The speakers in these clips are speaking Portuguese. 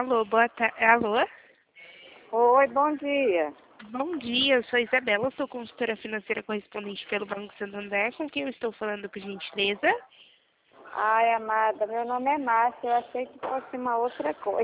Alô, boa tarde. Alô? Oi, bom dia. Bom dia, eu sou a Isabela, sou consultora financeira correspondente pelo Banco Santander, com quem eu estou falando, por gentileza? Ai, amada, meu nome é Márcia, eu achei que fosse uma outra coisa.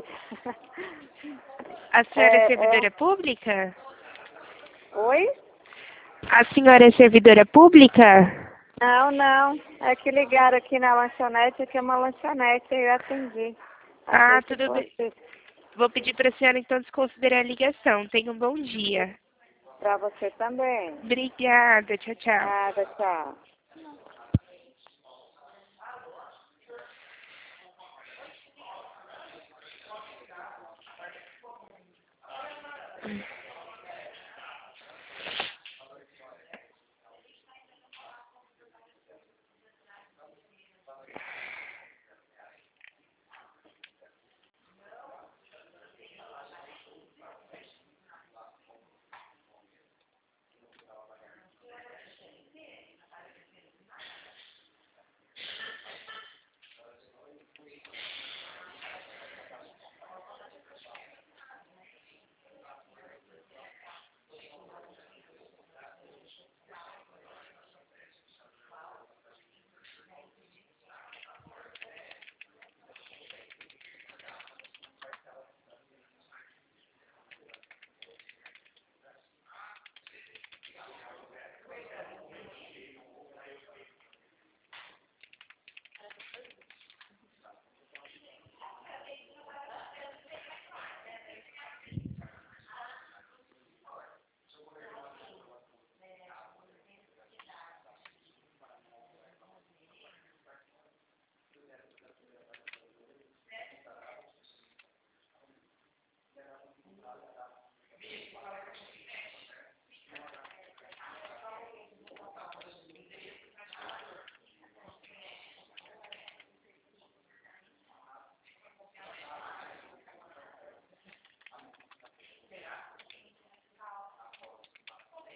A senhora é servidora pública? Oi? A senhora é servidora pública? Não, não, é que ligaram aqui na lanchonete, aqui é uma lanchonete, eu atendi. Ah, Achei que tudo bem. fosse Vou pedir para a senhora, então, desconsiderar a ligação. Tenha um bom dia. pra você também. Obrigada, tchau, tchau. Nada, tchau.